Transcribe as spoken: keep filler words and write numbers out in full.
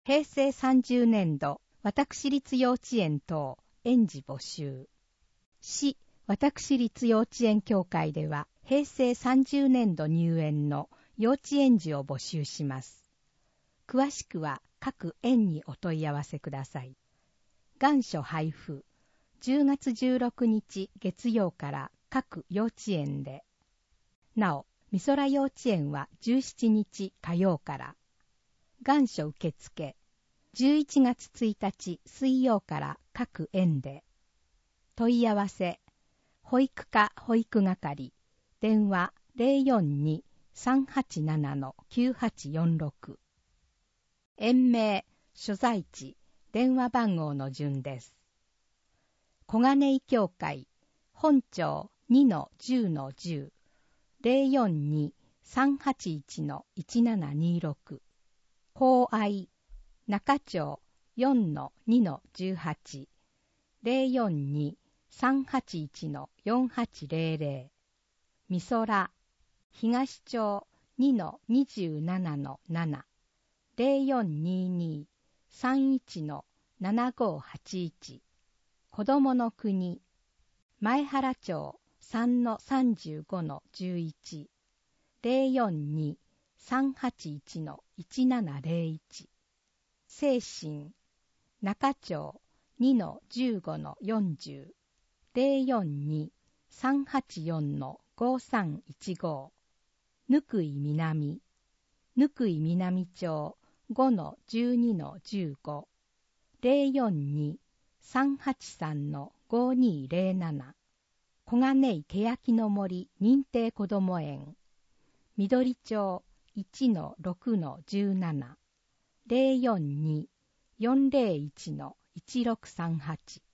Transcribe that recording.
平成さんじゅうねんど、私立幼稚園等園児募集。市私立幼稚園協会では、平成さんじゅうねんど入園の幼稚園児を募集します。詳しくは各園にお問い合わせください。願書配布、じゅうがつじゅうろくにち月曜から各幼稚園で。なお、美空幼稚園はじゅうしちにち火曜から。願書受付、じゅういちがつついたち水曜から各園で。問い合わせ、保育課保育係、電話 ゼロよんに さんはちなな きゅうはちよんろく。園名、所在地、電話番号の順です。小金井協会、本町 にのじゅうのじゅう、ゼロよんに さんはちいち いちななにろく。邦愛、中町 よんのにのじゅうはち、ゼロよんに さんはちいち よんはちゼロゼロ。美空、東町 にのにじゅうななのなな、ゼロよんにに さんいち ななごはちいち。子どもの国、前原町 さんのさんじゅうごのじゅういち、ゼロよんに さんはちいち いちななゼロいち。精神、中町 にのじゅうごのよんじゅう、ゼロよんに さんはちよんのごさんいちご。ぬくい南、ぬくい南町 ごのじゅうにのじゅうご、ゼロよんに さんはちさんのごにゼロなな。小金井欅の森認定こども園、緑町 いちのろくのじゅうなな、ゼロよんに よんゼロいちのいちろくさんはち。